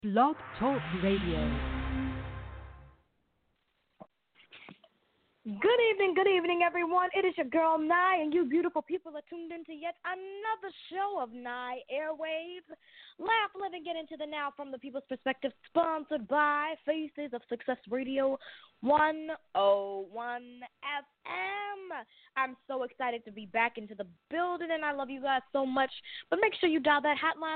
Blog Talk Radio. Good evening, everyone. It is your girl, Nye, and you beautiful people are tuned into yet another show of Nye Airwaves. Laugh, live, and get into the now from the people's perspective, sponsored by Faces of Success Radio 101 FM. I'm so excited to be back into the building, and I love you guys so much. But make sure you dial that hotline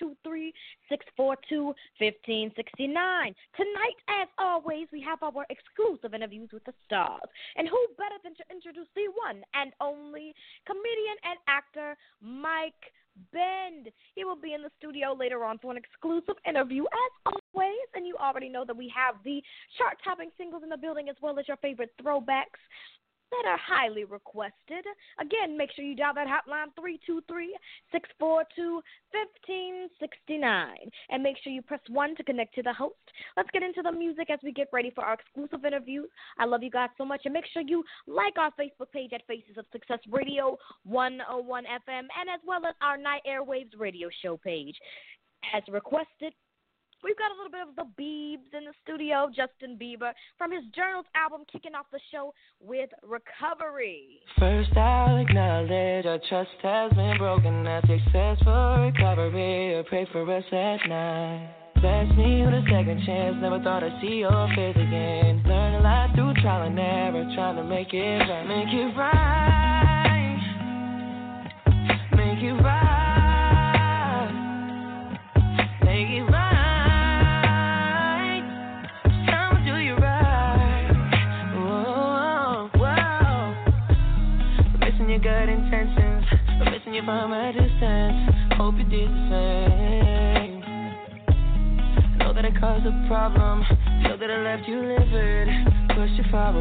323-642-1569. Tonight, as always, we have our exclusive interviews with the stars. And who better than to introduce the one and only comedian and actor Mike Bend. He will be in the studio later on for an exclusive interview, as always. And you already know that we have the chart-topping singles in the building, as well as your favorite throwbacks that are highly requested. Again, make sure you dial that hotline 323-642-1569. And make sure you press 1 to connect to the host. Let's get into the music as we get ready for our exclusive interview. I love you guys so much. And make sure you like our Facebook page at Faces of Success Radio 101 FM, and as well as our Night Airwaves radio show page. As requested, we've got a little bit of the Biebs in the studio, Justin Bieber, from his Journals album, kicking off the show with Recovery. First, I'll acknowledge our trust has been broken. As successful recovery, I pray for us at night. Bless me with a second chance, never thought I'd see your face again. Learn a lot through trial and error, trying to make it right. Make it right. Make it right. Make it right. Your good intentions, but missing you from a distance. Hope you did the same. Know that I caused a problem. Know that I left you livid, pushed you far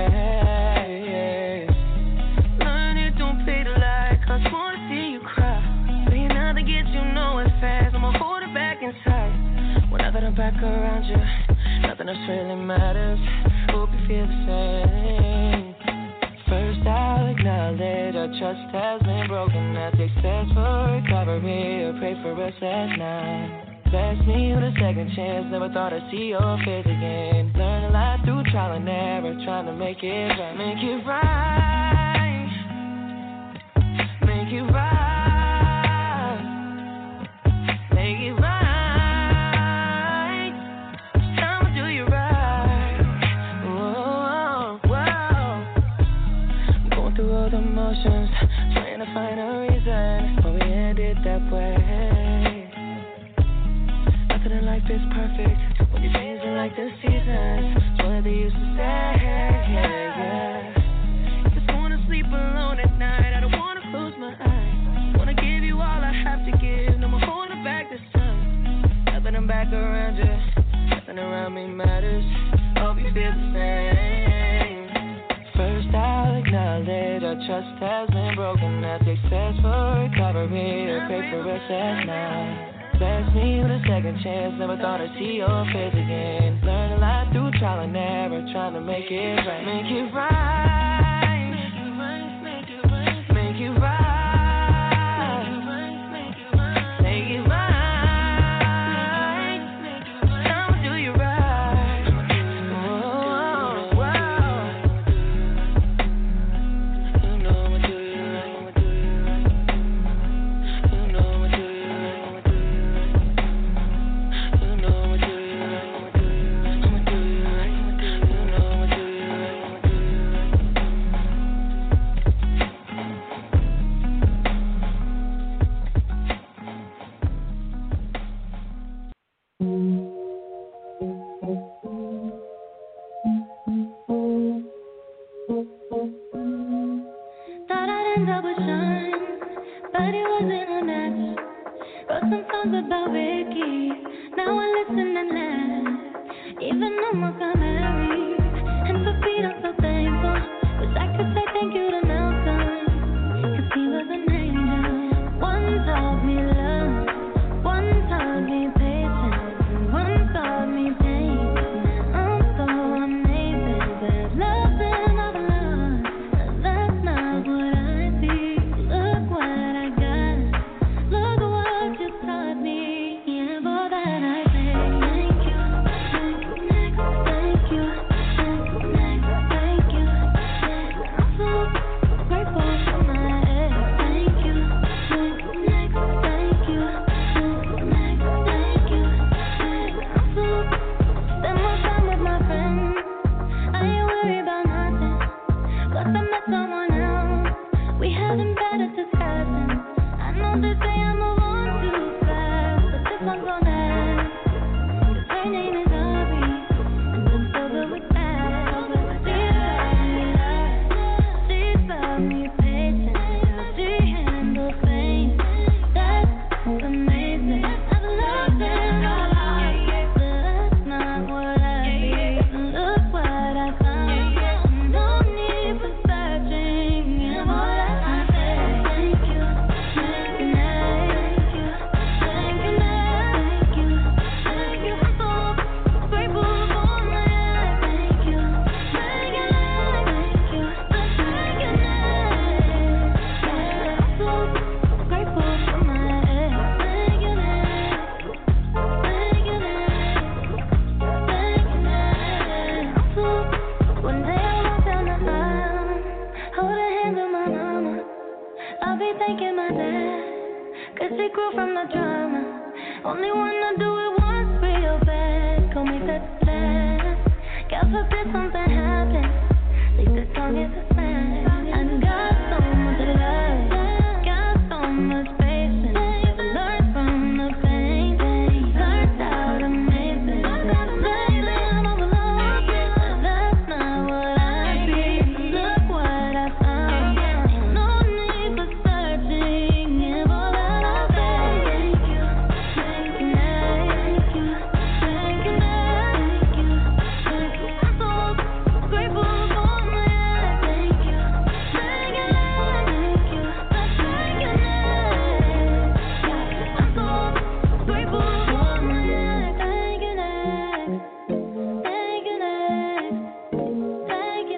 away. Learn it, don't pay to lie, cause I wanna see you cry. Saying nothing gets you nowhere fast. I'ma hold it back inside. Well, now that I'm back around you, nothing else really matters. Hope you feel the same. First, I'll acknowledge our trust has been broken. As successful recovery, I pray for us at night. Bless me with a second chance, never thought I'd see your face again. Learn a lot through trial and error, trying to make it right. Make it right. Make it right. Make it right. Emotions, trying to find a reason why we ended that way. Nothing in life is perfect when you're changing like the seasons. So what they used to say, yeah. Just wanna sleep alone at night. I don't wanna close my eyes. Wanna give you all I have to give. No more holding back this time. Now that I'm back around you, nothing around me matters. Hope you feel the same. First, I'll acknowledge our trust has been broken. As successful recovery, I pray for us at night. Bless me with a second chance, never thought I'd see your face again. Learn a lot through trial and error, trying to make it right. Make it right. Make it right. Make it right. Make it right. I'ma do you right. Oh, wow. You know I'ma do you right. You know I'ma do you right. You know I'ma do you right. I'ma do you right. You know I'ma do you right. forbid something happens, at least as long as it's planned. I got so much love, got so much patience. Learned from the pain, learned how to make it. Lately I'm overloaded, that's not what I need. Look what I found, ain't no need for searching. Give all that I'll say. Thank you, thank you, thank you, thank you, thank you. I'm so grateful for my life. Thank you, thank you, thank you, thank you, I'm so grateful for my life. Thank you, thank you, thank you,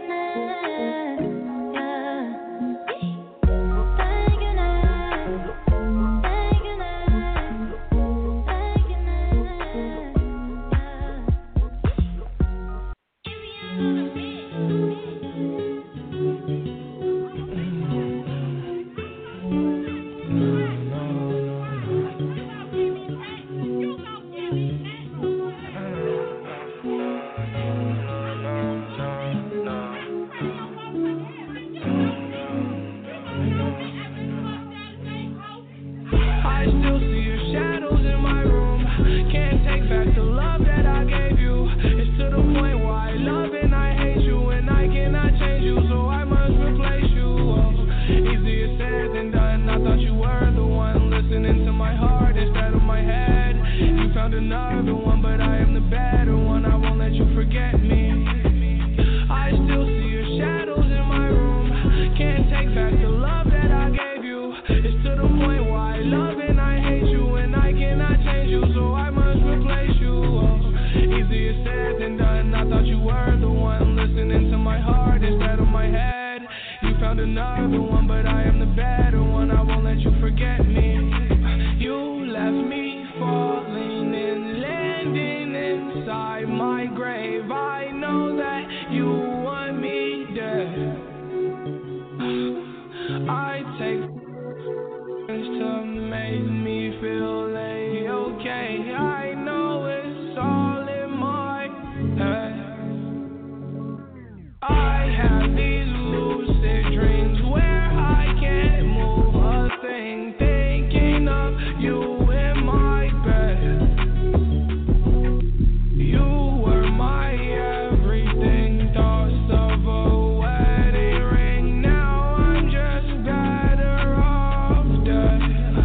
I still see your shadows in my room. Can't take back the love that I gave you. It's to the point where I love and I hate you, and I cannot change you, so I must replace you. Oh, easier said than done. I thought you were the one listening to my heart instead of my head. You found another one, but I am the better one. I won't let you forget me. I still see your shadows in my room. Can't take back the love that I gave you. It's to the point where I love and I hate you, and I cannot change you, so I must replace you. Oh, easier said than done. I thought you were the one listening to my heart instead of my head. You found another one, but I am the better one. I won't let you forget me. You left me falling and landing inside my grave. I know that you want me dead. I take to make me feel okay. I know it's all in my head. I have these lucid dreams where I can't move a thing, thinking of you in my bed. You were my everything, thoughts of a wedding ring. Now I'm just better off dead.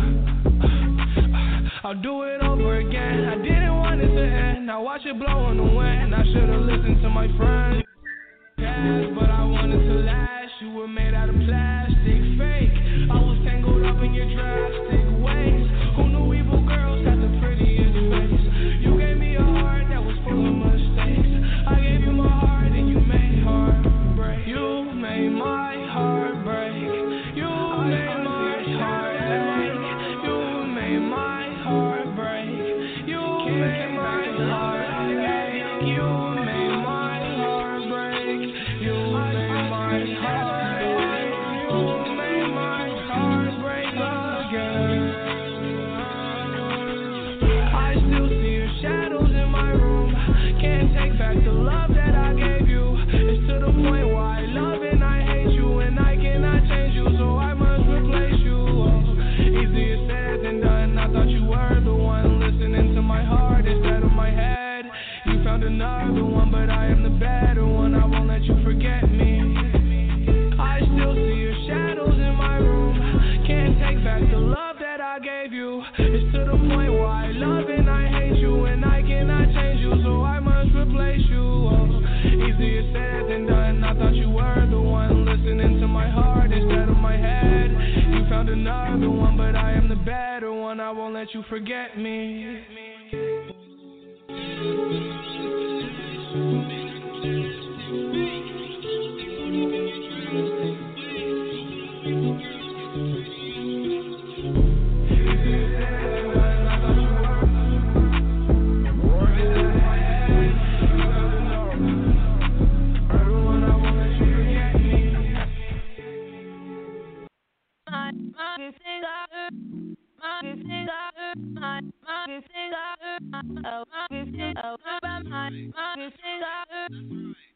I'll do it over again. I didn't want it to end. Now watch it blow on the wind. I should've listened to my friends. Yes, but I wanted to last. You were made out of plastic, fake. I was tangled up in your drastic ways. Who knew evil girls had the prettiest face? You gave me a heart that was full of mistakes. I gave you my heart and you made heart break. You made my heart break. You made my heart ache. You made my heart break. You made my heart ache. You made my heart break. You made my heart ache. You made my heart break again. I still see your shadows in my room. Can't take back the love that I gave you. It's to the point where I love and I hate you, and I cannot change you, so I must replace you. Oh, easier said than done. I thought you were the one listening to my heart instead of my head. You found another one, but I am the better one. I won't let you forget me. I still see your shadows in my room. Can't take back the love that I gave you. It's to the point where I love and I hate you, and I cannot change you, so I must replace you. Oh, easier said than done. I thought you were the one listening to my heart instead of my head. You found another one, but I am the better one. I won't let you forget me.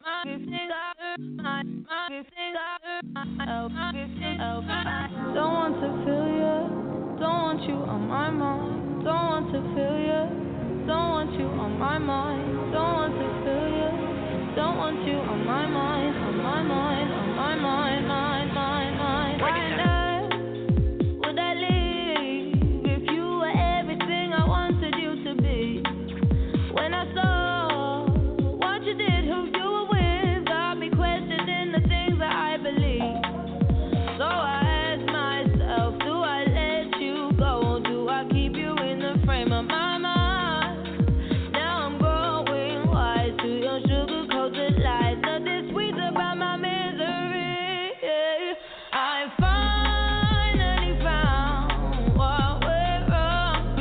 Don't want to feel you, don't want you on my mind. Don't want to feel you, don't want you on my mind. Don't want to feel you, don't want you on my mind, on my mind, on my mind, mind, mind, mind. Why would I leave if you were everything I wanted you to be? When I saw what you did, who you were with, got me questioning the things that I believe. So I ask myself, do I let you go? Do I keep you in the frame of my mind? Now I'm growing wise to your sugar-coated lies. Nothing sweet about my misery. I finally found what went wrong.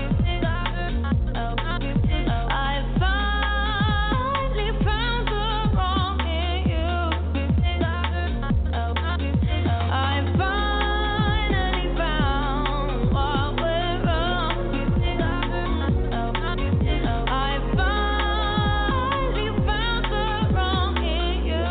I finally found the wrong in you. I finally found what went wrong. I finally found the wrong in you.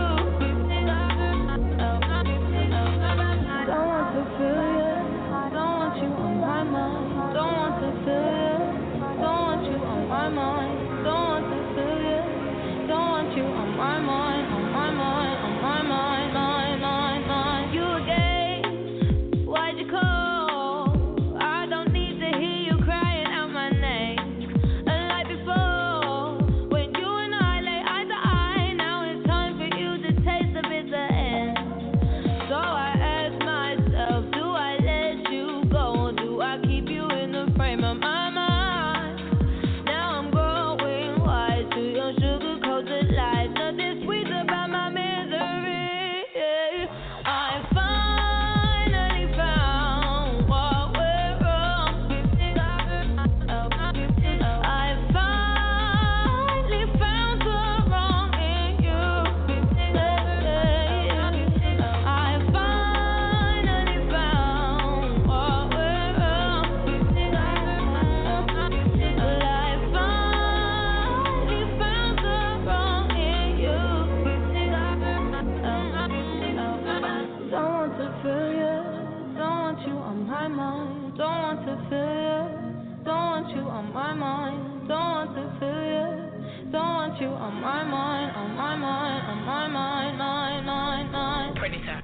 Don't want to feel you, don't want you on my mind. Don't want to feel you, don't want you on my mind. Don't want to feel you, don't want you on my mind, on my mind, on my mind, mind, mind, mind. You again, why'd you call? I don't need to hear you crying out my name. Like before, when you and I lay eye to eye, now it's time for you to taste the bitter end. So I ask myself, do I let you go? Do I keep you in the frame of my mind? Now I'm growing wise to your sugar-coated lies. Nothing sweet about my misery. I finally found what went wrong. I finally found the wrong in you. I finally found what went wrong. I finally found the wrong in you. Don't want to feel you, don't want you on my mind. Don't want to feel you, don't want you on my mind. Don't want to feel you, don't want you on my mind, on my mind, on my mind, mind, mind, mind.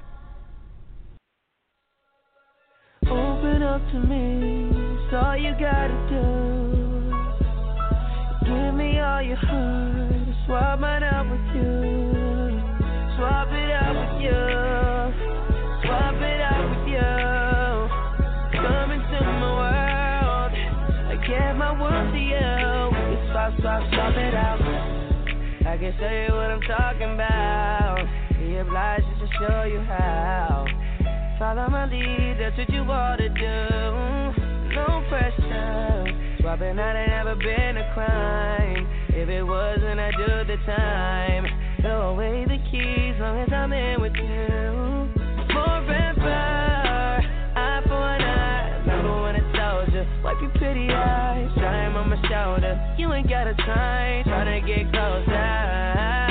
Open up to me, it's all you gotta do. Give me all your heart, swap it out with you. Swap it out with you. Swap it out with you. Come into my world, I give my world to you. We can swap it out. I can show you what I'm talking about. Be obliged to show you how. Follow my lead, that's what you ought to do. No pressure. Swapping out ain't never been a crime. If it wasn't, I'd do the time. Throw away the keys, long as I'm in with you. Forever, eye for an eye. Remember when I told you, wipe your pretty eyes, try 'em on my shoulder. You ain't gotta try, tryna get closer.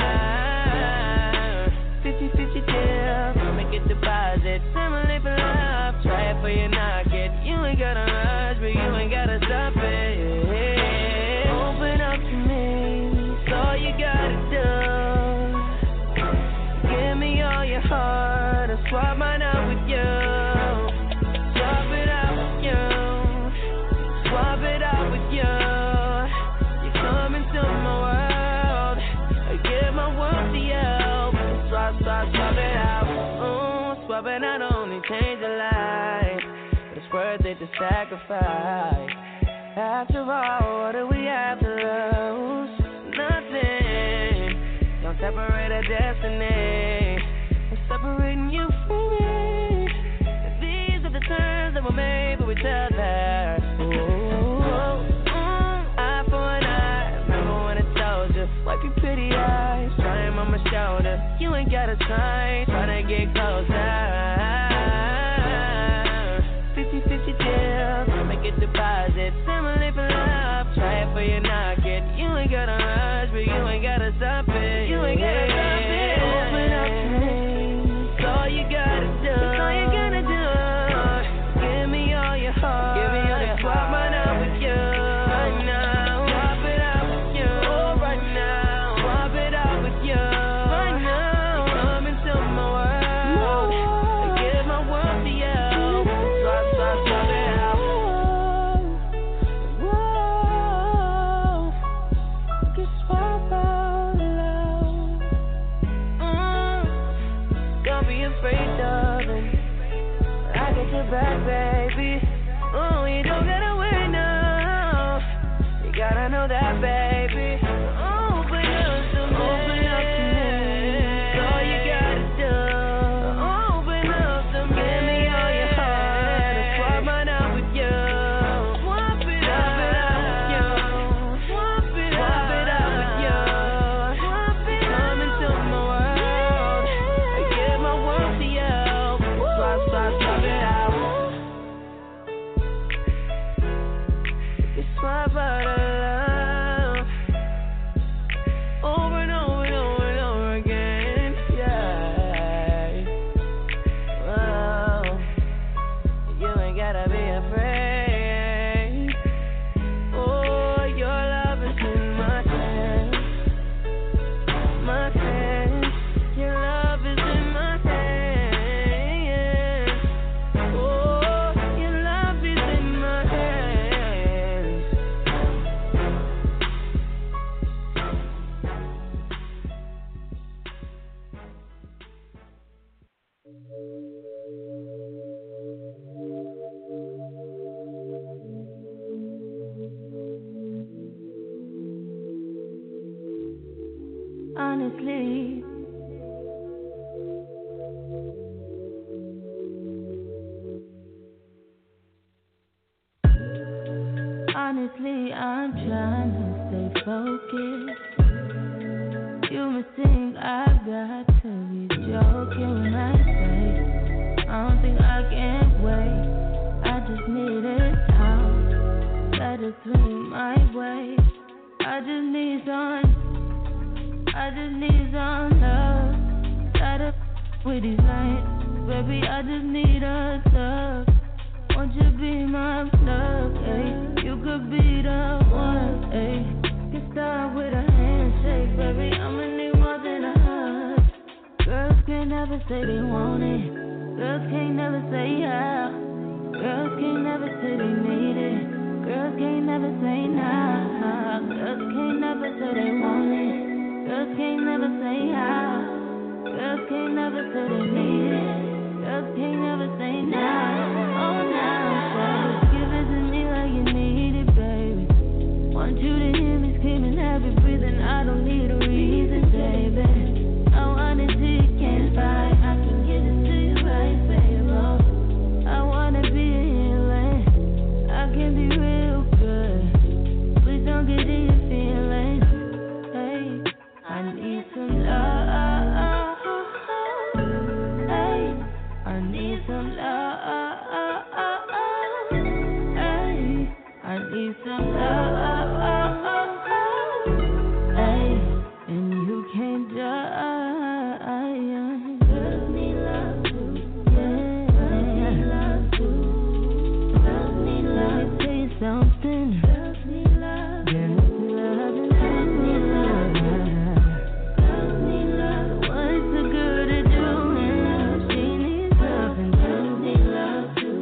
50-50 deal, make a deposit. Family for love, try it for you, knock it. You ain't gotta rush, but you ain't gotta stop it. Open up to me, it's all you gotta do. Give me all your heart, and swap mine out with you. Swap it out with you. Swap it out with you. You come into my world, I give my world to you. Swap it out. Swap it out only change a life, but it's worth it to sacrifice. After all, what do we have to lose? Nothing. Don't separate our destiny. We're separating you from me. These are the terms that were made for each other. Eye for an eye. Remember when I told you, wipe your pretty eyes, try 'em on my shoulder. You ain't gotta try, tryna get closer. 50-50 deal, make a deposit. Family for love, try it for you, knock it. You ain't gotta rush, but you ain't gotta stop it. You ain't gotta stop it. honestly. Honestly, I'm trying to stay focused. You must think I've got to be joking when I say I don't think I can wait. I just need it out. Let it swing my way. I just need some love. Try to with these nights, baby. I just need a love. Won't you be my love, ayy? You could be the one, ayy. You start with a handshake, baby. I'ma need more than a hug. Girls can't never say they want it. Girls can't never say how. Girls can't never say they need it. Girls can't never say nah. Girls can't never say they want it. Girls can't never say how. Girls can't never say they need it. Girls can't never say nah. Oh, now, give it to me like you need it, baby. Want you to hear me screaming, heavy breathing. I don't need a reason, baby. I want it till you can't fight. I can get it to you right, baby. I wanna be healing. I can be real good. Please don't get in your feelings. Hey, I need some love. Hey, I need some love. Hey, I need some love. Hey, and you can't judge. Girls need love too. Yeah, girls need love too. Girls need love. Let me tell you something. Girls need love. Girls need love. Girls need love. Girls need love. What is so good at doing? She needs love and girls need love too.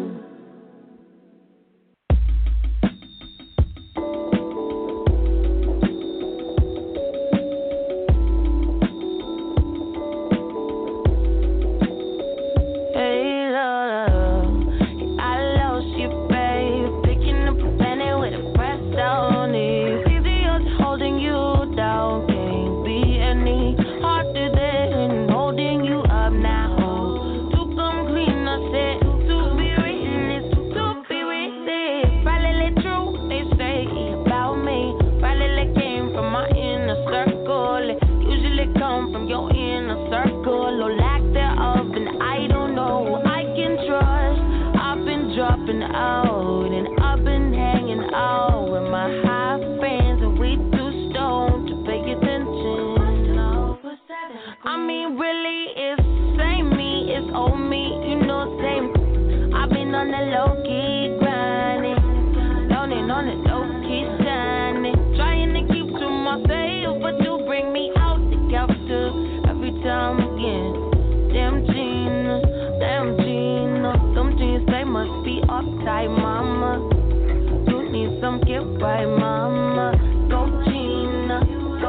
Hey, love, I lost you, babe. Picking up a penny with a press on it. Easy as holding you down. Can't be any harder than holding you up now. To come clean, I said. To be written is to be written. Probably true, they say about me. Probably came from my inner circle. It usually come from your inner circle or lack thereof, and I don't know. I can trust. I've been dropping out and I've been hanging out with my high friends, and we too stoned to pay attention. I mean, really, it's same me, it's old me, you know, same. I've been on the low key grinding, loaning on the low key shining, trying to keep to myself, but you bring me out the counter every time again. Damn Gina, them jeans they must be uptight, mama. You need some get right, mama. Go Gina,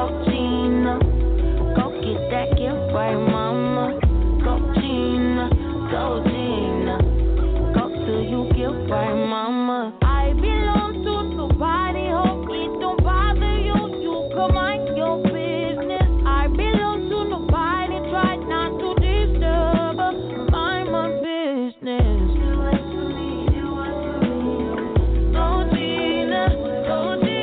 go get that get right, mama. Go Gina, go till you get right, mama. I belong to nobody, hope it don't bother you. You come mind your business. I belong to nobody, try not to disturb. Mind my business. Go Gina, go Gina.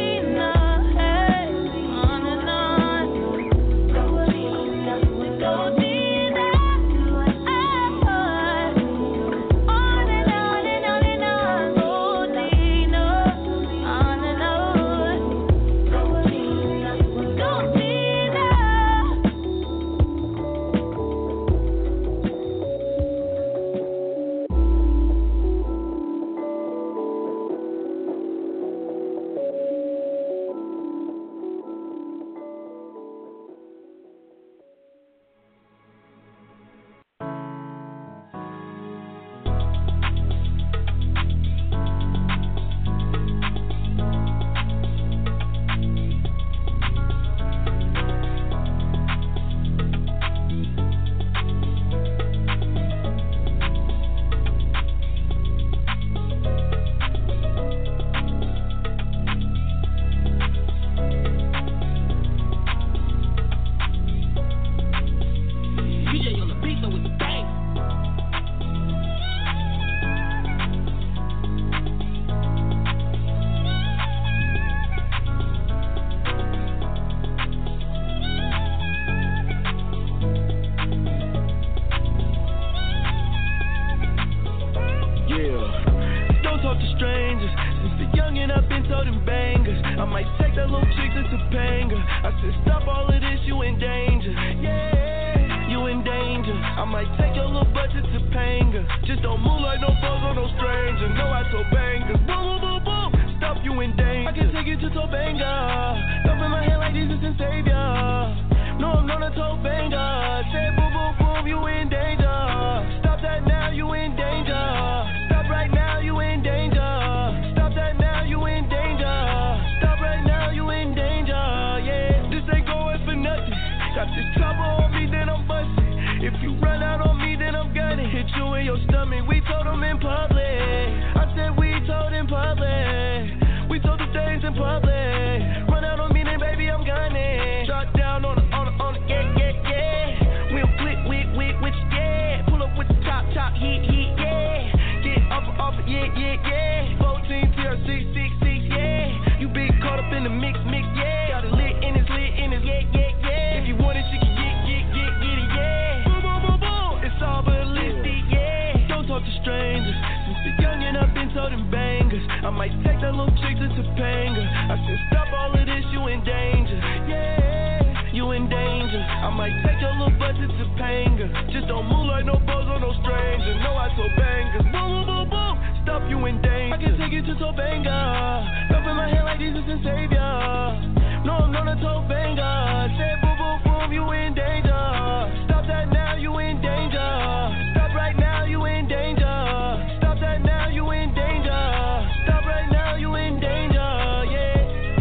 Just don't move like no foes or no stranger. No, I told bangers. Boom, boom, boom, boom. Stop you in danger. I can take you to Tobanga. Up in my head like Jesus and Savior. No, I'm not a Tobanga. Say boom, boom, boom, you in danger. Stop that now, you in danger. Stop right now, you in danger. Stop that now, you in danger. Stop right now, you in danger. Yeah, this ain't going for nothing. Got this trouble on me, then I'm busting. If you run out on me, then I'm gonna hit you in your stomach. We told them in public. I said we told in public. We told the things in public. Run out on me, then baby, I'm gunning. Shot down on the, yeah, yeah, yeah. We'll flip, with you, yeah. Pull up with the chop, hit, yeah. Get off, yeah, yeah, yeah. 14 TR6, 6, yeah. You been caught up in the mix, yeah. Got it lit in his, yeah, yeah, yeah. If you want it, you can get it, yeah. Boom, boom, boom, boom. It's all ballistic, yeah. Don't talk to strangers. Since the youngin', I've been told them bangers. I might take that little chick to Topanga. I said, stop all of this, you in danger. Yeah, you in danger. I might take your little butt to Topanga. Just don't move like no foes or no stranger. No, I told bangers. Boom, boom, boom, boom. Stop you in danger. I can take you to Topanga. Up in my head like Jesus and Savior. No, I'm not a Topanga. Say boom, boom, boom, you in danger. Stop that now, you in danger. Stop right now, you in danger. Stop that now, you in danger. Stop right now, you in danger, yeah.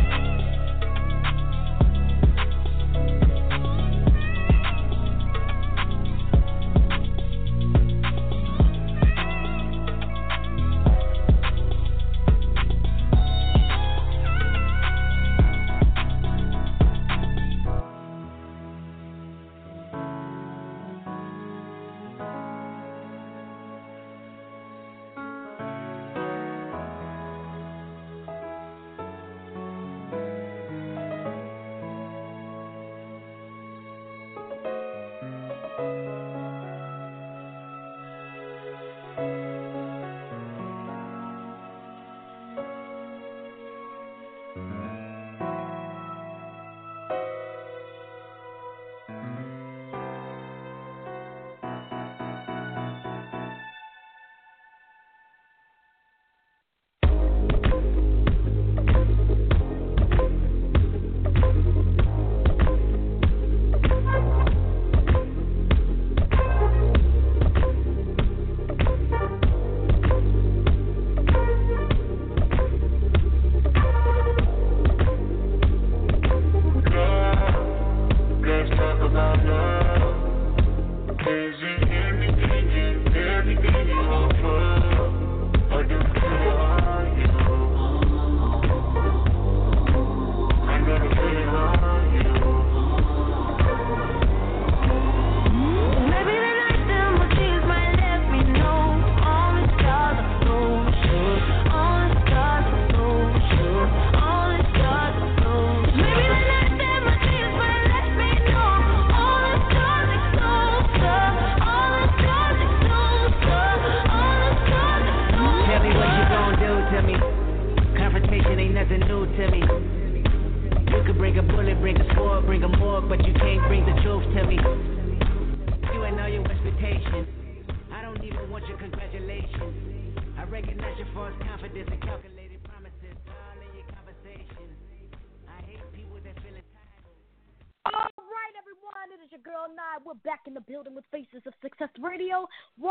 Radio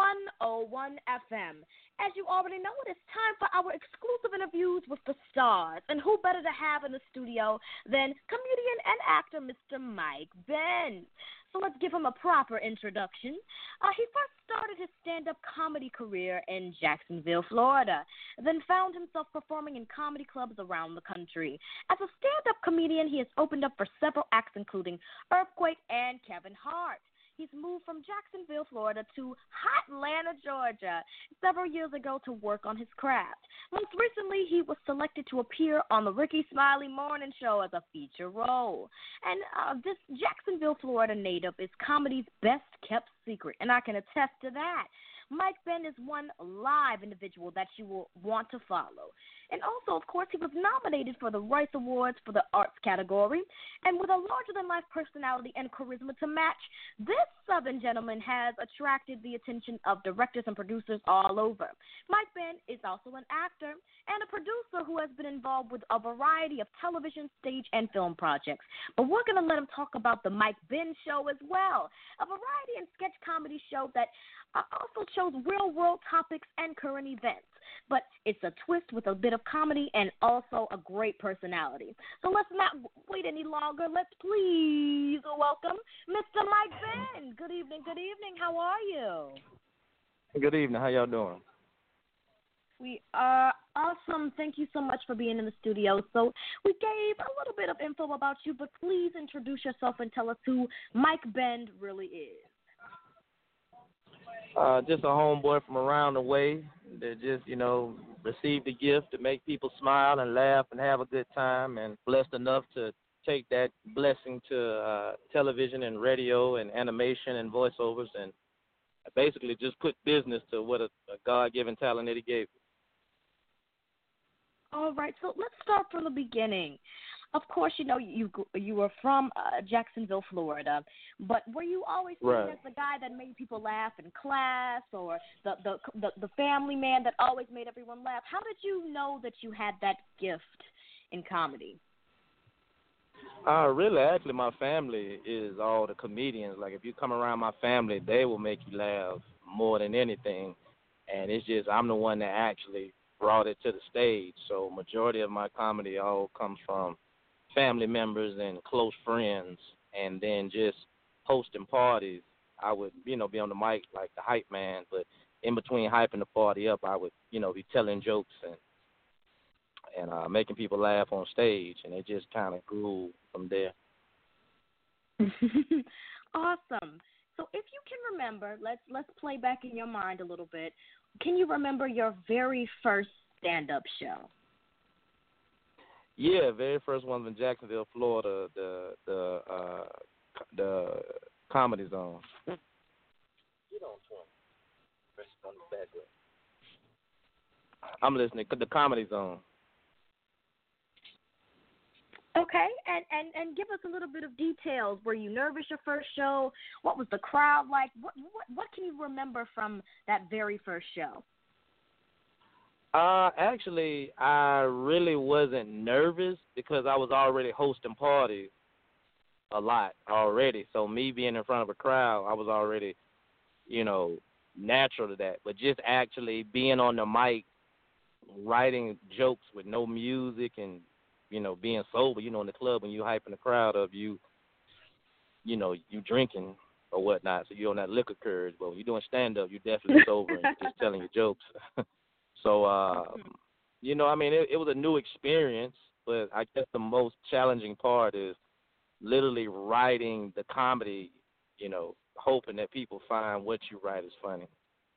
101 FM. As you already know, it is time for our exclusive interviews with the stars. And who better to have in the studio than comedian and actor Mr. Mike Benz. So let's give him a proper introduction. He first started his stand-up comedy career in Jacksonville, Florida, then found himself performing in comedy clubs around the country. As a stand-up comedian, he has opened up for several acts, including Earthquake and Kevin Hart. He's moved from Jacksonville, Florida to Hotlanta, Georgia, several years ago to work on his craft. Most recently, he was selected to appear on the Ricky Smiley Morning Show as a feature role. And this Jacksonville, Florida native is comedy's best-kept secret, and I can attest to that. Mike Benz is one live individual that you will want to follow. And also, of course, he was nominated for the Rice Awards for the Arts category. And with a larger-than-life personality and charisma to match, this Southern gentleman has attracted the attention of directors and producers all over. Mike Benn is also an actor and a producer who has been involved with a variety of television, stage, and film projects. But we're going to let him talk about the Mike Benn Show as well, a variety and sketch comedy show that also shows real-world topics and current events. But it's a twist with a bit of comedy and also a great personality. So let's not wait any longer. Let's please welcome Mr. Mike Benn. Good evening, good evening. How are you? Good evening. How y'all doing? We are awesome. Thank you so much for being in the studio. So we gave a little bit of info about you, but please introduce yourself and tell us who Mike Benn really is. Just a homeboy from around the way that just, received the gift to make people smile and laugh and have a good time, and blessed enough to take that blessing to television and radio and animation and voiceovers, and basically just put business to what a God-given talent that he gave. All right, so let's start from the beginning. Of course, you were from Jacksonville, Florida, but were you always seen as the guy that made people laugh in class, or the family man that always made everyone laugh? How did you know that you had that gift in comedy? Really, actually, my family is all the comedians. Like, if you come around my family, they will make you laugh more than anything, and it's just I'm the one that actually brought it to the stage. So majority of my comedy all comes from family members and close friends, and then just hosting parties. I would, be on the mic like the hype man, but in between hyping the party up, I would, be telling jokes and making people laugh on stage, and it just kind of grew from there. Awesome. So if you can remember, let's play back in your mind a little bit. Can you remember your very first stand-up show? Yeah, very first one was in Jacksonville, Florida, the Comedy Zone. Get on to him. Press on the background. I'm listening. The Comedy Zone. Okay, and give us a little bit of details. Were you nervous your first show? What was the crowd like? What can you remember from that very first show? Actually, I really wasn't nervous because I was already hosting parties a lot already. So me being in front of a crowd, I was already, natural to that. But just actually being on the mic, writing jokes with no music and, being sober, in the club when you hyping the crowd up, you drinking or whatnot. So you're on that liquor curve. But when you're doing stand-up, you're definitely sober and just telling your jokes. So, it was a new experience, but I guess the most challenging part is literally writing the comedy, hoping that people find what you write is funny.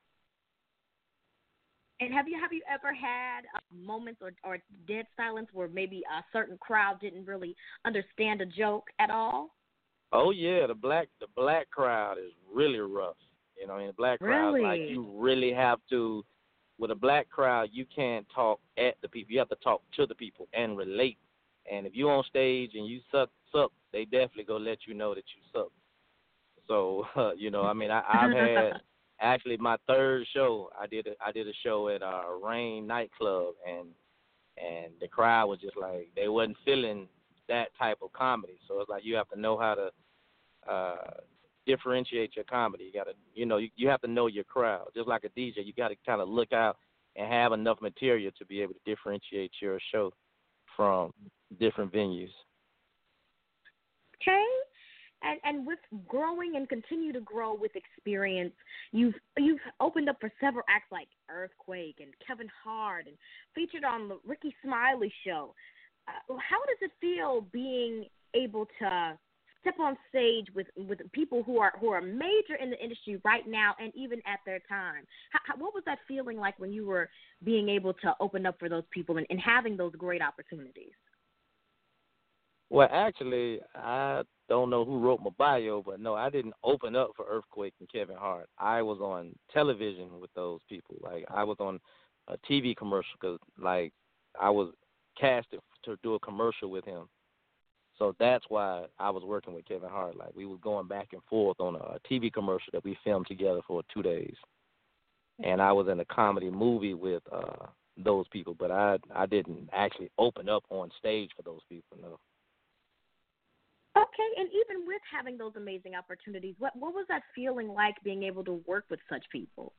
And have you ever had moments or dead silence where maybe a certain crowd didn't really understand a joke at all? Oh, yeah, the black crowd is really rough. The black crowd, like, you really have to. With a black crowd, you can't talk at the people. You have to talk to the people and relate. And if you're on stage and you suck, they definitely go let you know that you suck. So, I've had actually my third show. I did a show at Rain nightclub, and the crowd was just like they wasn't feeling that type of comedy. So it's like you have to know how to differentiate your comedy. You got to, you have to know your crowd. Just like a DJ, you got to kind of look out and have enough material to be able to differentiate your show from different venues. Okay. And with growing and continue to grow with experience, you've opened up for several acts like Earthquake and Kevin Hart and featured on the Ricky Smiley Show. How does it feel being able to step on stage with people who are major in the industry right now and even at their time? What was that feeling like when you were being able to open up for those people and having those great opportunities? Well, actually, I don't know who wrote my bio, but no, I didn't open up for Earthquake and Kevin Hart. I was on television with those people. Like, I was on a TV commercial because, like, I was casted to do a commercial with him. So that's why I was working with Kevin Hart. Like, we was going back and forth on a TV commercial that we filmed together for 2 days. And I was in a comedy movie with those people, but I didn't actually open up on stage for those people, no. Okay, and even with having those amazing opportunities, what was that feeling like being able to work with such people?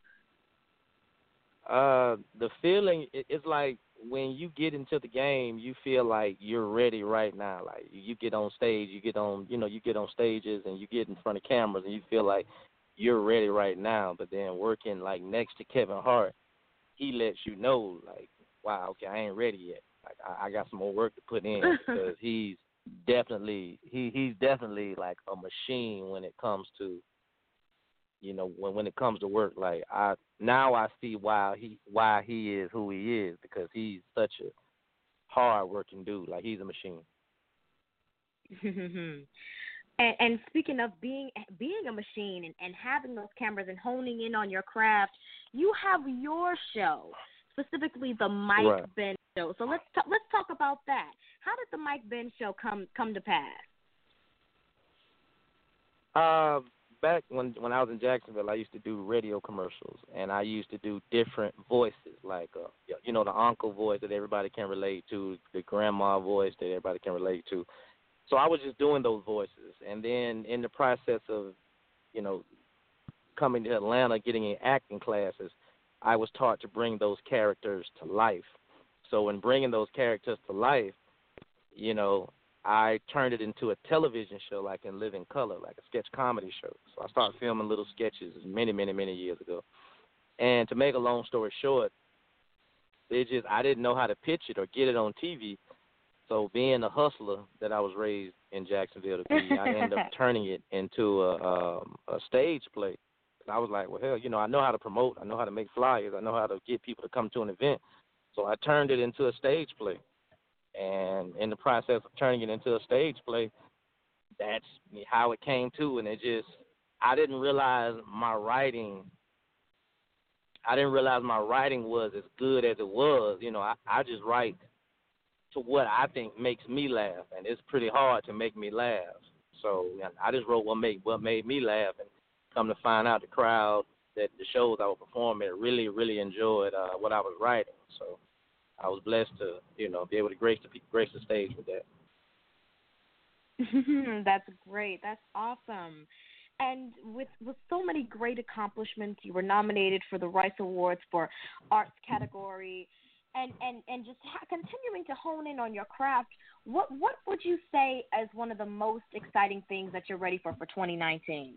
The feeling is like when you get into the game, you feel like you're ready right now. Like you get on stage, you get on stages and you get in front of cameras and you feel like you're ready right now. But then working like next to Kevin Hart, he lets you know like, wow, okay, I ain't ready yet. Like I got some more work to put in because he's definitely like a machine when it comes to, you know, when it comes to work. Like I see why he is who he is, because he's such a hard working dude. Like he's a machine. And speaking of being a machine and having those cameras and honing in on your craft, you have your show, specifically the Mike Ben Show. So let's talk about that. How did the Mike Ben Show come to pass? Back when I was in Jacksonville, I used to do radio commercials, and I used to do different voices, like the uncle voice that everybody can relate to, the grandma voice that everybody can relate to. So I was just doing those voices, and then in the process of, you know, coming to Atlanta, getting in acting classes, I was taught to bring those characters to life. So in bringing those characters to life, you know, I turned it into a television show, like in Living Color, like a sketch comedy show. So I started filming little sketches many, many, many years ago. And to make a long story short, I didn't know how to pitch it or get it on TV. So being a hustler that I was raised in Jacksonville to be, I ended up turning it into a stage play. And I was like, well, hell, you know, I know how to promote. I know how to make flyers. I know how to get people to come to an event. So I turned it into a stage play. And in the process of turning it into a stage play, that's how it came to. And I didn't realize my writing was as good as it was. You know, I just write to what I think makes me laugh, and it's pretty hard to make me laugh. So I just wrote what made me laugh, and come to find out the crowd that the shows I was performing really, really enjoyed what I was writing. So I was blessed to, you know, be able to grace the stage with that. That's great. That's awesome. And with so many great accomplishments, you were nominated for the Rice Awards for Arts category. And just continuing to hone in on your craft, what would you say is one of the most exciting things that you're ready for 2019?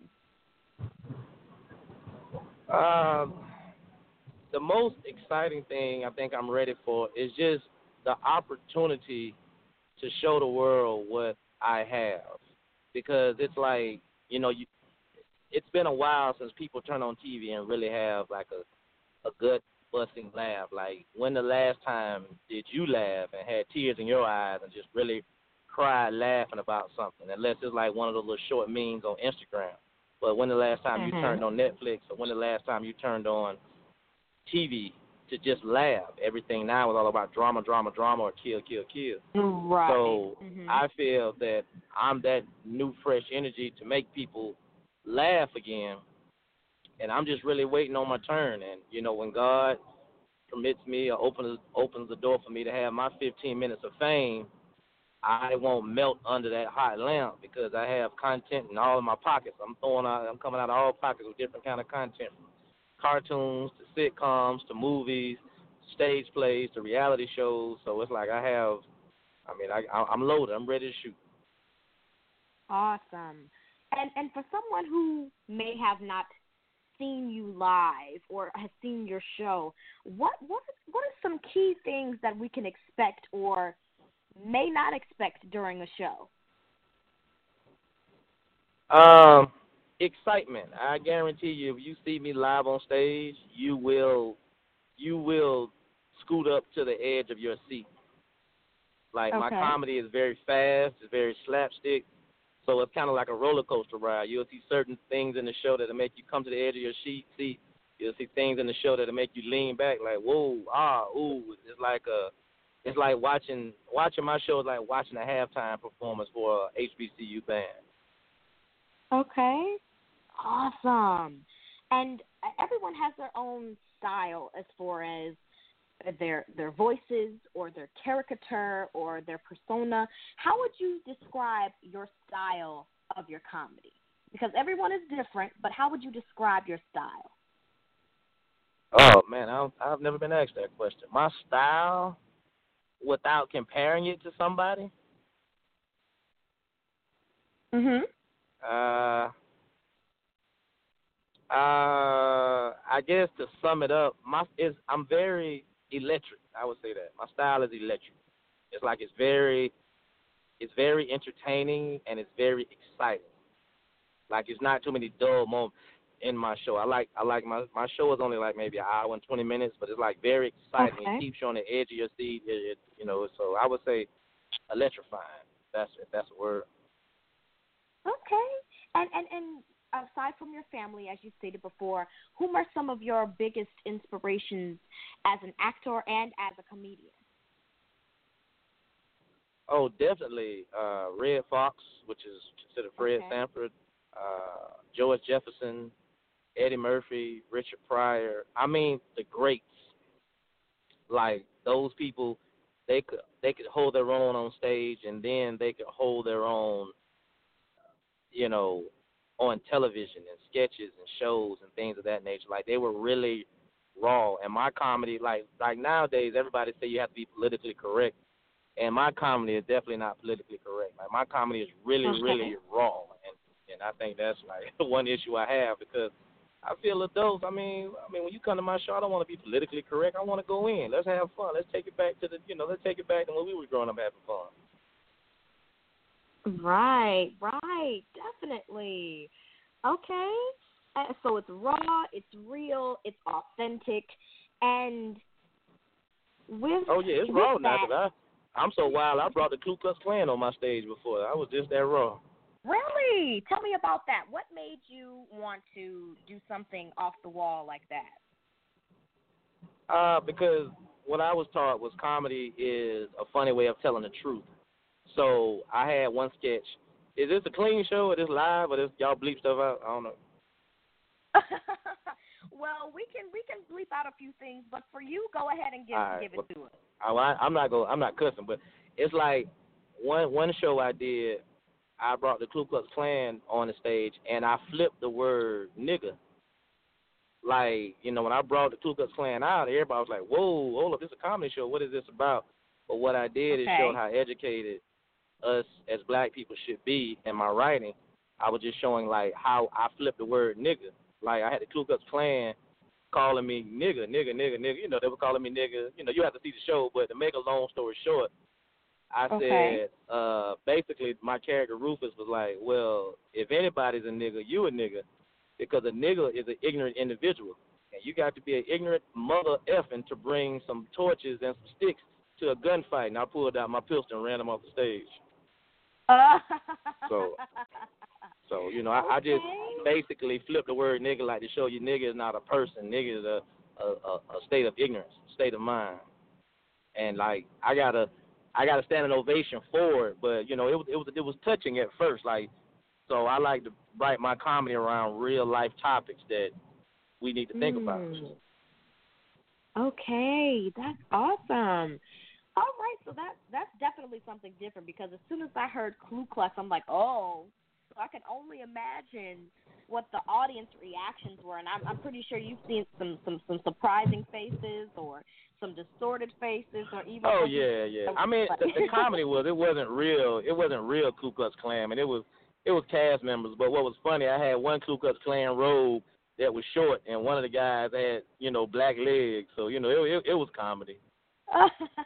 The most exciting thing I think I'm ready for is just the opportunity to show the world what I have. Because it's like, you know, it's been a while since people turn on TV and really have like a good busting laugh. Like, when the last time did you laugh and had tears in your eyes and just really cried laughing about something? Unless it's like one of those little short memes on Instagram. But when the last time you turned on Netflix, or when the last time you turned on TV to just laugh? Everything now is all about drama, or kill. Right. So I feel that I'm that new, fresh energy to make people laugh again. And I'm just really waiting on my turn. And, you know, when God permits me or opens the door for me to have my 15 minutes of fame, I won't melt under that hot lamp, because I have content in all of my pockets. I'm coming out of all pockets with different kind of content, from cartoons to sitcoms to movies, stage plays to reality shows. So it's like I'm loaded. I'm ready to shoot. Awesome. And for someone who may have not seen you live or has seen your show, what are some key things that we can expect or may not expect during a show? Excitement. I guarantee you, if you see me live on stage, you will scoot up to the edge of your seat. Like, my comedy is very fast, it's very slapstick, so it's kind of like a roller coaster ride. You'll see certain things in the show that'll make you come to the edge of your seat. You'll see things in the show that'll make you lean back, like, whoa, ooh. It's like it's like watching my show is like watching a halftime performance for a HBCU band. Okay. Awesome. And everyone has their own style as far as their voices or their caricature or their persona. How would you describe your style of your comedy? Because everyone is different, but how would you describe your style? Oh, man, I've never been asked that question. My style, without comparing it to somebody? Mm-hmm. I guess to sum it up, I'm very electric. I would say that my style is electric. It's like it's very entertaining and it's very exciting. Like it's not too many dull moments in my show. I like my show is only like maybe an hour and 20 minutes, but it's like very exciting. Okay. It keeps you on the edge of your seat. So I would say electrifying. That's a word. Okay. And aside from your family, as you stated before, whom are some of your biggest inspirations as an actor and as a comedian? Oh, definitely Red Fox, which is considered Fred Sanford, George Jefferson, Eddie Murphy, Richard Pryor. I mean, the greats. Like those people, they could hold their own on stage, and then they could hold their own, on television and sketches and shows and things of that nature. Like they were really raw. And my comedy, like nowadays, everybody say you have to be politically correct. And my comedy is definitely not politically correct. Like my comedy is really, really raw. And I think that's like one issue I have because I feel adults. I mean, when you come to my show, I don't want to be politically correct. I want to go in. Let's have fun. Let's take it back to let's take it back to when we were growing up having fun. Right, definitely. Okay, so it's raw, it's real, it's authentic, and with it's raw now. Cause I'm so wild. I brought the Ku Klux Klan on my stage before. I was just that raw. Really? Tell me about that. What made you want to do something off the wall like that? Because what I was taught was comedy is a funny way of telling the truth. So I had one sketch. Is this a clean show or this live or this y'all bleep stuff out? I don't know. Well, we can bleep out a few things, but for you, go ahead and give it to us. I'm not cussing, but it's like one show I did. I brought the Ku Klux Klan on the stage, and I flipped the word nigga. Like, when I brought the Ku Klux Klan out, everybody was like, whoa, hold up, this is a comedy show. What is this about? But what I did is show how educated us as black people should be in my writing. I was just showing, like, how I flipped the word nigga. Like, I had the Ku Klux Klan calling me nigga. They were calling me nigga. You have to see the show, but to make a long story short, I said, basically, my character Rufus was like, well, if anybody's a nigga, you a nigga, because a nigga is an ignorant individual, and you got to be an ignorant mother effing to bring some torches and some sticks to a gunfight. And I pulled out my pistol and ran them off the stage. So I just basically flipped the word nigga like to show you nigga is not a person. Nigga is a state of ignorance, state of mind. And like I got a standing ovation for it, but it was touching at first. Like, so I like to write my comedy around real life topics that we need to think about. Okay, that's awesome. All right, so that's definitely something different because as soon as I heard Ku Klux, I'm like, oh, so I can only imagine what the audience reactions were, and I'm pretty sure you've seen some surprising faces or some distorted faces or even. Oh yeah. I mean, the comedy it wasn't real Ku Klux Klan, and it was cast members. But what was funny, I had one Ku Klux Klan robe that was short, and one of the guys had black legs, so it was comedy. I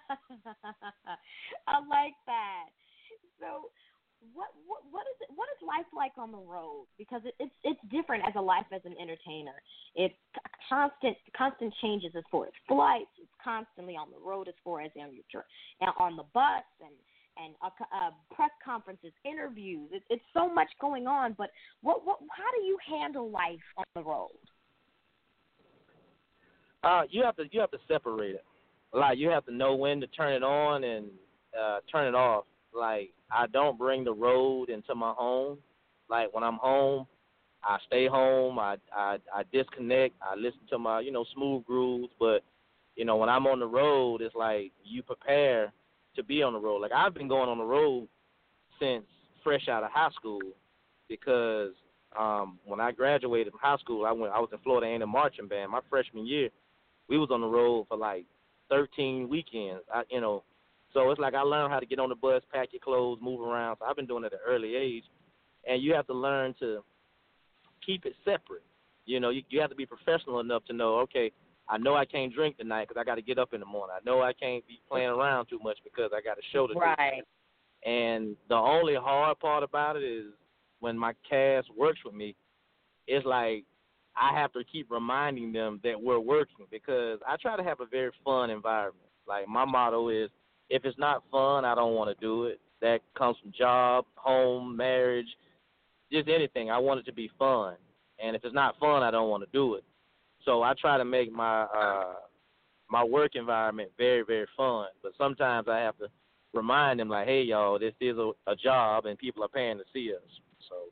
like that. So, what is life like on the road? Because it's different as a life as an entertainer. It's constant changes as far as flights. It's constantly on the road as far as on the bus and press conferences, interviews. It's so much going on. But how do you handle life on the road? You have to separate it. like you have to know when to turn it on and turn it off. Like I don't bring the road into my home. Like when I'm home, I stay home. I disconnect. I listen to my smooth grooves. But when I'm on the road, it's like you prepare to be on the road. Like I've been going on the road since fresh out of high school because when I graduated from high school, I was in Florida A&M marching band. My freshman year, we was on the road for like 13 weekends. So it's like I learned how to get on the bus, pack your clothes, move around. So I've been doing it at an early age, and you have to learn to keep it separate. You have to be professional enough to know, okay, I know I can't drink tonight because I got to get up in the morning. I know I can't be playing around too much because I got a show to do. Right. And the only hard part about it is when my cast works with me, it's like I have to keep reminding them that we're working because I try to have a very fun environment. Like my motto is, if it's not fun, I don't want to do it. That comes from job, home, marriage, just anything. I want it to be fun. And if it's not fun, I don't want to do it. So I try to make my my work environment very, very fun. But sometimes I have to remind them, like, hey, y'all, this is a job and people are paying to see us. So.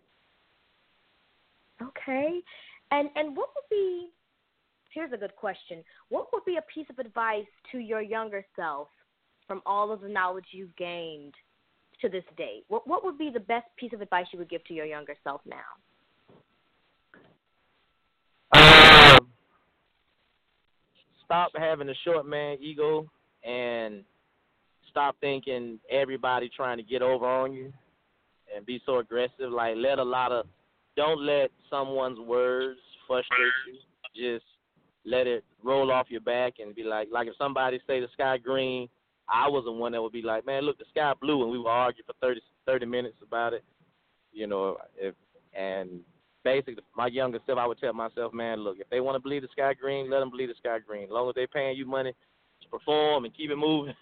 Okay. And what would be, here's a good question, what would be a piece of advice to your younger self from all of the knowledge you've gained to this date? What would be the best piece of advice you would give to your younger self now? Stop having a short man ego and stop thinking everybody trying to get over on you and be so aggressive. Like, don't let someone's words frustrate you. Just let it roll off your back and be like if somebody say the sky green, I was the one that would be like, man, look, the sky blue, and we would argue for 30 minutes about it. And basically, my younger self, I would tell myself, man, look, if they want to believe the sky green, let them believe the sky green. As long as they're paying you money to perform and keep it moving,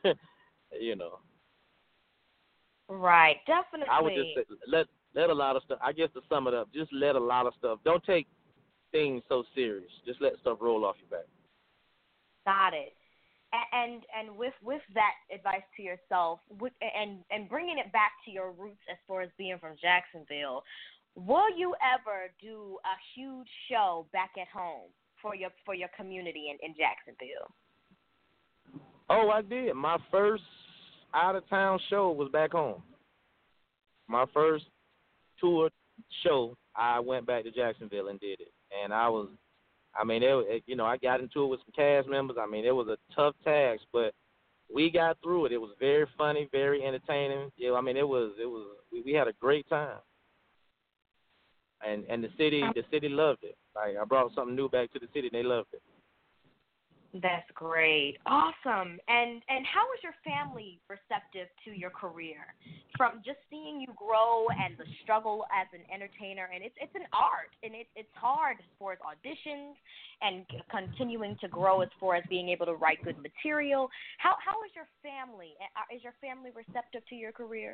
Right, definitely. I would just say, let a lot of stuff, I guess to sum it up, just let a lot of stuff, don't take things so serious. Just let stuff roll off your back. Got it. And with that advice to yourself, and bringing it back to your roots as far as being from Jacksonville, will you ever do a huge show back at home for your community in Jacksonville? Oh, I did. My first out-of-town show was back home. My first tour show, I went back to Jacksonville and did it. And I got into it with some cast members. I mean, it was a tough task, but we got through it. It was very funny, very entertaining. We had a great time. And the city loved it. Like, I brought something new back to the city, and they loved it. That's great. Awesome. And how was your family receptive to your career? From just seeing you grow and the struggle as an entertainer, and it's an art, and it's hard as far as auditions and continuing to grow as far as being able to write good material. How is your family? Is your family receptive to your career?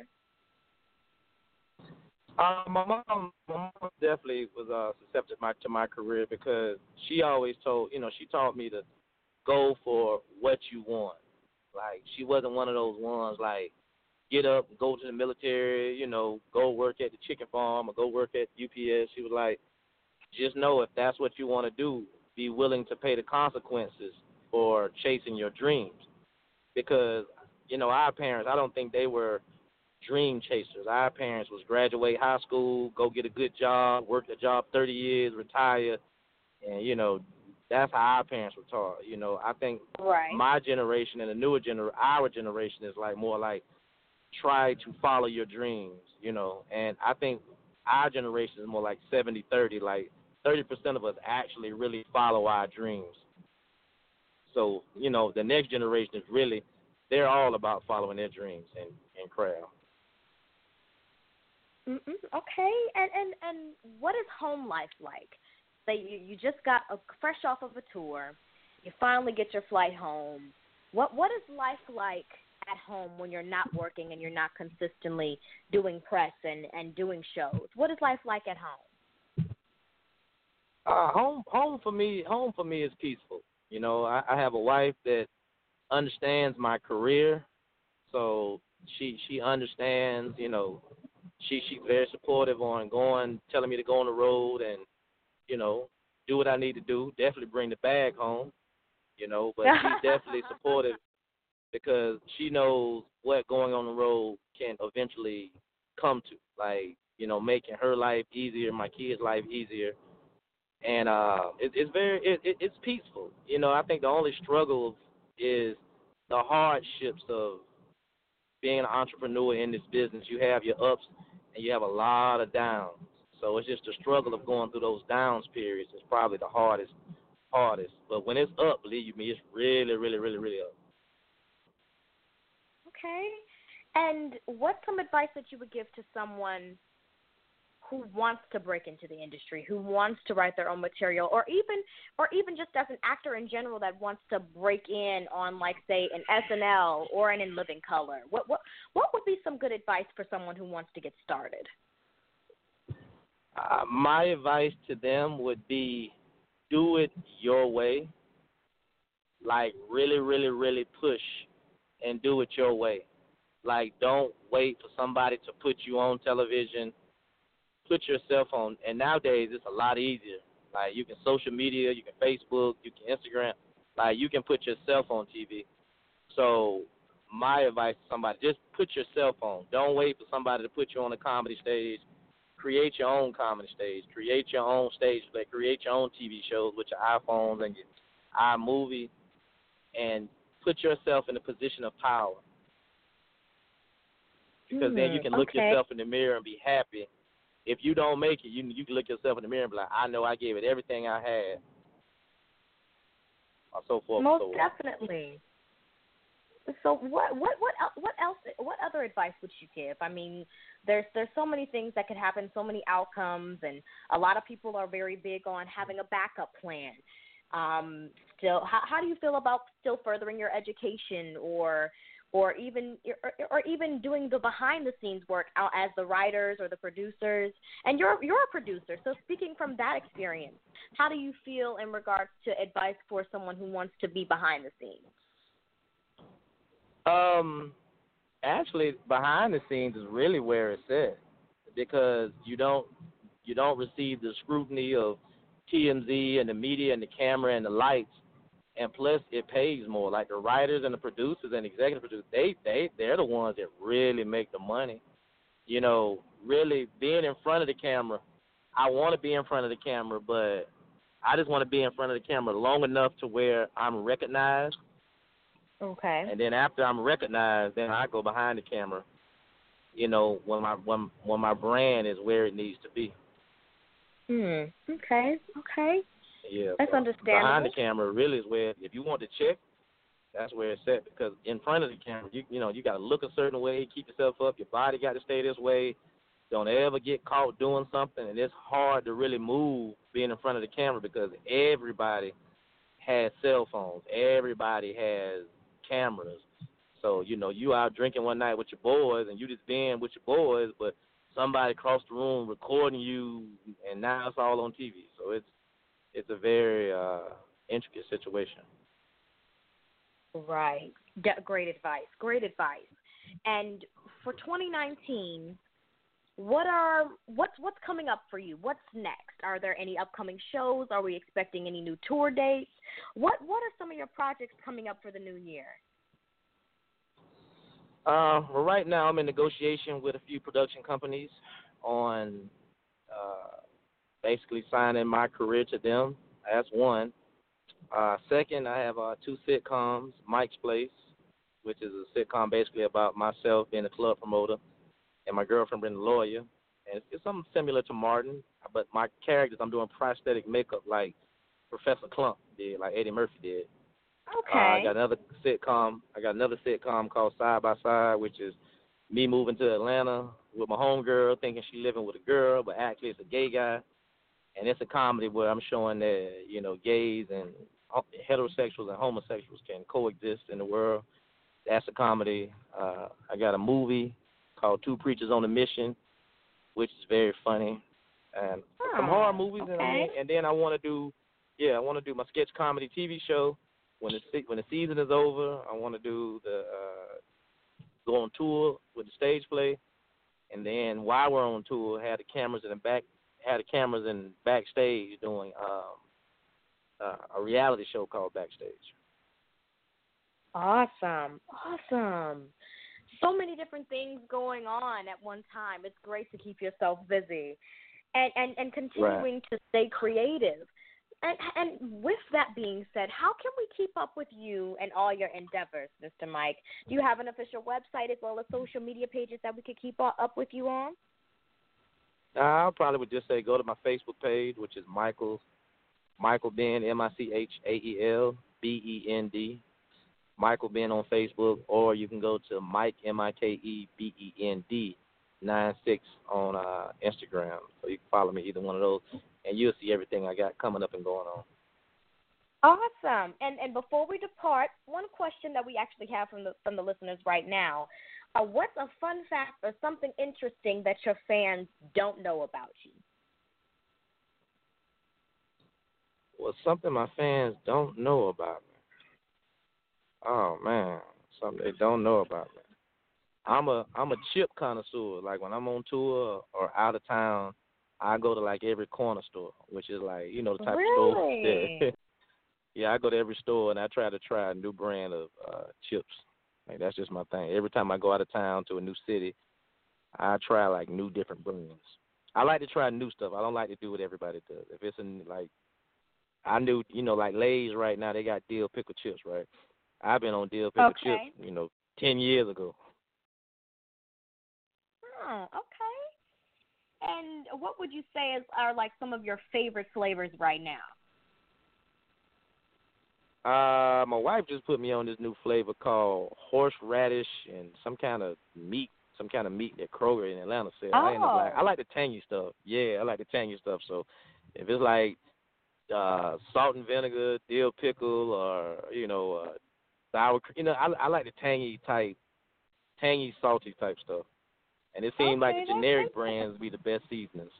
My mom definitely was receptive to my career because she always she taught me to go for what you want. Like, she wasn't one of those ones like, get up and go to the military, go work at the chicken farm or go work at UPS. She was like, just know if that's what you want to do, be willing to pay the consequences for chasing your dreams. Because, our parents, I don't think they were dream chasers. Our parents was graduate high school, go get a good job, work the job 30 years, retire, and, that's how our parents were taught. I think my generation and the newer our generation is like more like try to follow your dreams, and I think our generation is more like 70-30, like 30% of us actually really follow our dreams. So, the next generation is really, they're all about following their dreams and craft. Okay, and what is home life like? You just got fresh off of a tour. You finally get your flight home. What is life like at home when you're not working and you're not consistently doing press and doing shows? What is life like at home? Home for me is peaceful. I have a wife that understands my career, so she understands. You know, she's very supportive on telling me to go on the road and do what I need to do. Definitely bring the bag home. But she's definitely supportive because she knows what going on the road can eventually come to, like, making her life easier, my kids' life easier. And it's peaceful. I think the only struggle is the hardships of being an entrepreneur in this business. You have your ups and you have a lot of downs. So it's just the struggle of going through those downs periods is probably the hardest. But when it's up, believe me, it's really, really, really, really up. Okay. And what's some advice that you would give to someone who wants to break into the industry, who wants to write their own material, or even just as an actor in general that wants to break in on, like, say, an SNL or an In Living Color? What would be some good advice for someone who wants to get started? My advice to them would be do it your way. Like, really, really, really push and do it your way. Like, don't wait for somebody to put you on television. Put yourself on. And nowadays, it's a lot easier. Like, you can social media, you can Facebook, you can Instagram. Like, you can put yourself on TV. So my advice to somebody, just put yourself on. Don't wait for somebody to put you on a comedy stage. Create your own comedy stage. Create your own stage play. Create your own TV shows with your iPhones and your iMovie, and put yourself in a position of power. Because then you can look yourself in the mirror and be happy. If you don't make it, you can look yourself in the mirror and be like, I know I gave it everything I had. Or so forth. Most so definitely. So what else? What other advice would you give? I mean, there's so many things that could happen, so many outcomes, and a lot of people are very big on having a backup plan. Still, how do you feel about still furthering your education, or even doing the behind the scenes work out as the writers or the producers? And you're a producer, so speaking from that experience, how do you feel in regards to advice for someone who wants to be behind the scenes? Actually, behind the scenes is really where it's at, because you don't receive the scrutiny of TMZ and the media and the camera and the lights, and plus it pays more. Like the writers and the producers and executive producers, they're the ones that really make the money. Really being in front of the camera. I want to be in front of the camera, but I just want to be in front of the camera long enough to where I'm recognized. Okay. And then after I'm recognized, then I go behind the camera. When my brand is where it needs to be. Okay. Yeah. That's understandable. Behind the camera really is where, if you want to check, that's where it's at. Because in front of the camera, you got to look a certain way, keep yourself up. Your body got to stay this way. Don't ever get caught doing something. And it's hard to really move being in front of the camera because everybody has cell phones. Everybody has cameras. So, you out drinking one night with your boys and you just being with your boys, but somebody across the room recording you, and now it's all on TV. So it's a very intricate situation. Right. Great advice. And for 2019, what's coming up for you? What's next? Are there any upcoming shows? Are we expecting any new tour dates? What are some of your projects coming up for the new year? Well, right now I'm in negotiation with a few production companies on basically signing my career to them. That's one. Second, I have 2 sitcoms, Mike's Place, which is a sitcom basically about myself being a club promoter and my girlfriend being a lawyer. And it's something similar to Martin, but my characters, I'm doing prosthetic makeup like Professor Klump did, like Eddie Murphy did. Okay. I got another sitcom called Side by Side, which is me moving to Atlanta with my homegirl, thinking she's living with a girl, but actually it's a gay guy. And it's a comedy where I'm showing that, gays and heterosexuals and homosexuals can coexist in the world. That's a comedy. I got a movie called Two Preachers on a Mission, which is very funny. And some horror movies. Okay. And then I want to do my sketch comedy TV show. when the season is over, I want to do the go on tour with the stage play, and then while we're on tour, have the cameras in backstage doing a reality show called Backstage. Awesome. So many different things going on at one time. It's great to keep yourself busy and continuing to stay creative. And with that being said, how can we keep up with you and all your endeavors, Mr. Mike? Do you have an official website as well as social media pages that we could keep up with you on? I probably would just say go to my Facebook page, which is Michael Ben, MichaelBend, Michael Ben on Facebook, or you can go to Mike, MIKEBEND 96 on Instagram. So you can follow me either one of those, and you'll see everything I got coming up and going on. Awesome. And before we depart, one question that we actually have from the listeners right now. What's a fun fact or something interesting that your fans don't know about you? Well, something my fans don't know about me. Oh man, something they don't know about me. I'm a chip connoisseur. Like when I'm on tour or out of town, I go to like every corner store, which is like, you know, the type of store. Yeah. Yeah, I go to every store and I try a new brand of chips. Like that's just my thing. Every time I go out of town to a new city, I try like new different brands. I like to try new stuff. I don't like to do what everybody does. If it's in like, I knew, you know, like Lay's right now, they got dill pickle chips, right? I've been on dill pickle chips, 10 years ago. Okay. And what would you say are like some of your favorite flavors right now? My wife just put me on this new flavor called horseradish and some kind of meat that Kroger in Atlanta sells. Oh. I like the tangy stuff. Yeah, I like the tangy stuff. So if it's like salt and vinegar, dill pickle, or sour cream, I like the tangy, salty type stuff. And it seems like the generic brands be the best seasonings.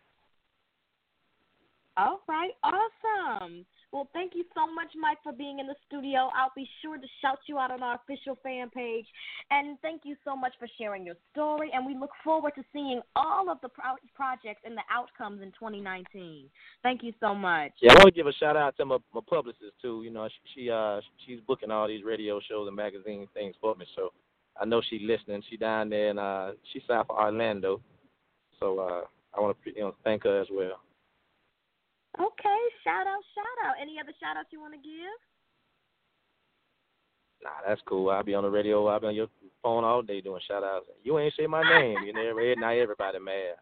All right, awesome. Well, thank you so much, Mike, for being in the studio. I'll be sure to shout you out on our official fan page. And thank you so much for sharing your story. And we look forward to seeing all of the projects and the outcomes in 2019. Thank you so much. Yeah, I want to give a shout out to my publicist too. You know, she's booking all these radio shows and magazine things for me. So I know she's listening. She down there and she's south of Orlando. So I want to thank her as well. Okay, shout out. Any other shout outs you want to give? Nah, that's cool. I'll be on the radio. I'll be on your phone all day doing shout outs. You ain't say my name. Now everybody mad.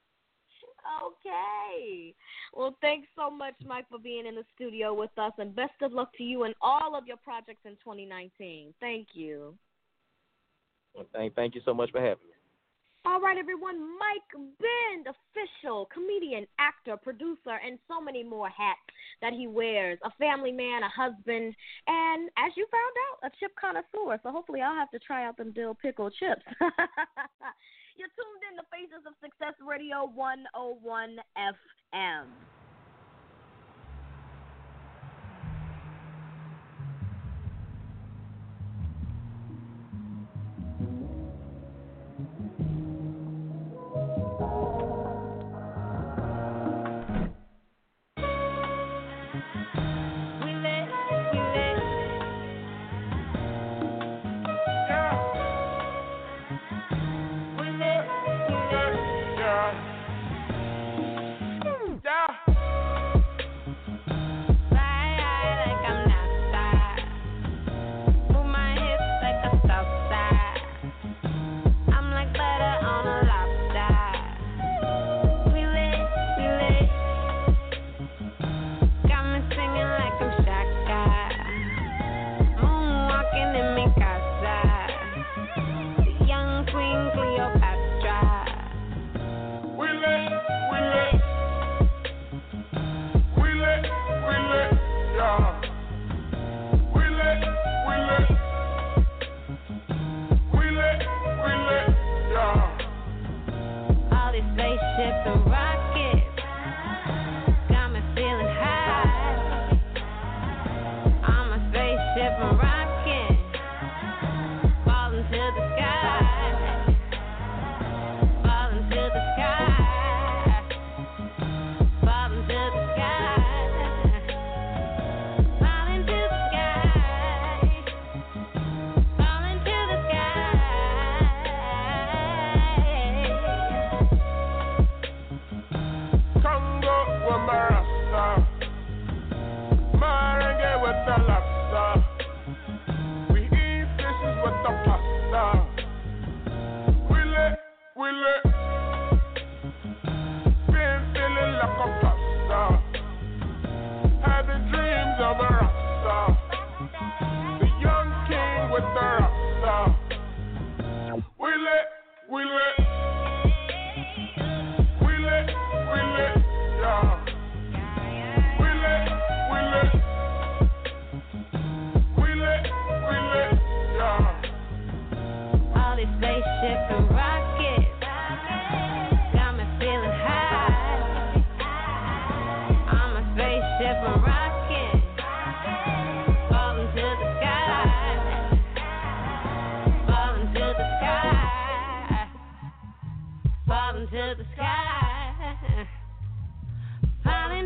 Okay. Well, thanks so much, Mike, for being in the studio with us, and best of luck to you and all of your projects in 2019. Thank you. Well, thank you so much for having me. All right, everyone, Mike Bend, official comedian, actor, producer, and so many more hats that he wears. A family man, a husband, and as you found out, a chip connoisseur. So hopefully I'll have to try out them dill pickle chips. You're tuned in to Faces of Success Radio 101 FM.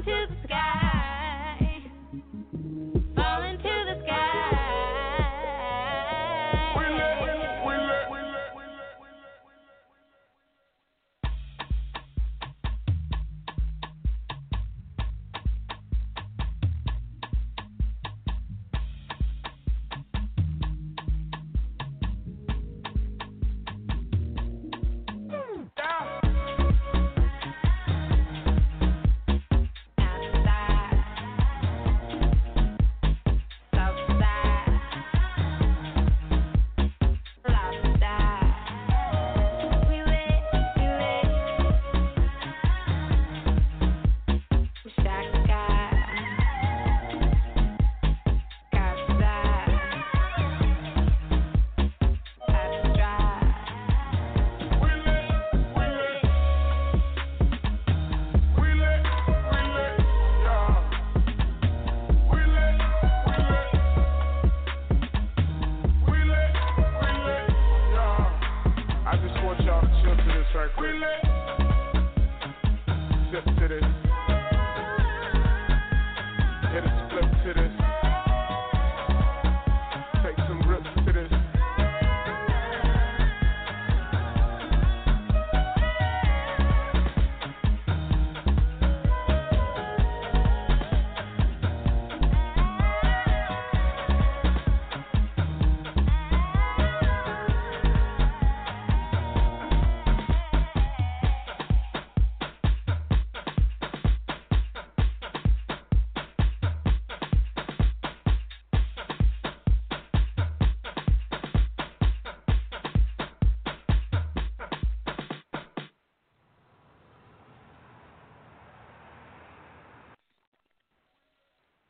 Sip to this.